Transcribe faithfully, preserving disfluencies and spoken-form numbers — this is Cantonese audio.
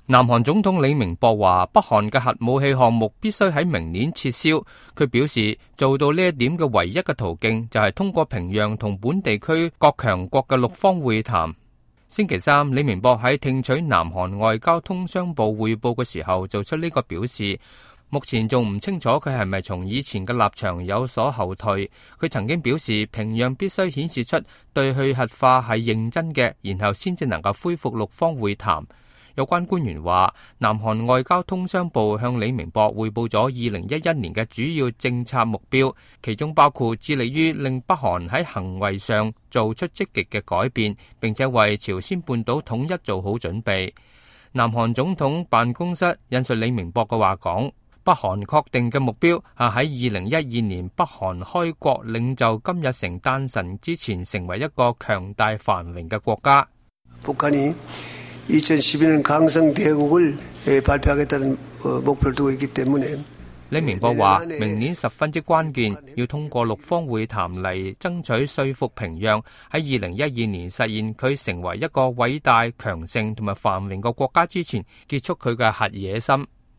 南韓總統李明博話，北韓嘅核武器項目必須喺明年撤銷。佢表示，做到呢一點嘅唯一嘅途徑就係通過平壤同本地區各強國嘅六方會談。星期三，李明博喺聽取南韓外交通商部匯報嘅時候做出呢個表示。目前仲唔清楚佢係咪從以前嘅立場有所後退。佢曾經表示，平壤必須顯示出對去核化係認真嘅，然後先至能夠恢復六方會談。有關官員話，南韓外交通商部向李明博匯報咗二零一一年嘅主要政策目標，其中包括致力於令北韓喺行為上做出積極嘅改變，並且為朝鮮半島統一做好準備。南韓總統辦公室引述李明博嘅話講，北韓確定嘅目標係喺二零一二年北韓開國領袖金日成誕辰之前，成為一個強大繁榮嘅國家。 북한이 이천십이 년 강성대국을 발표하겠다는 목표를 두고 있기 때문에 李明博話，明年十分之關鍵，要通過六方會談嚟爭取說服平壤喺二零一二年實現佢成為一個偉大、強盛同埋繁榮嘅國家之前，結束佢嘅核野心。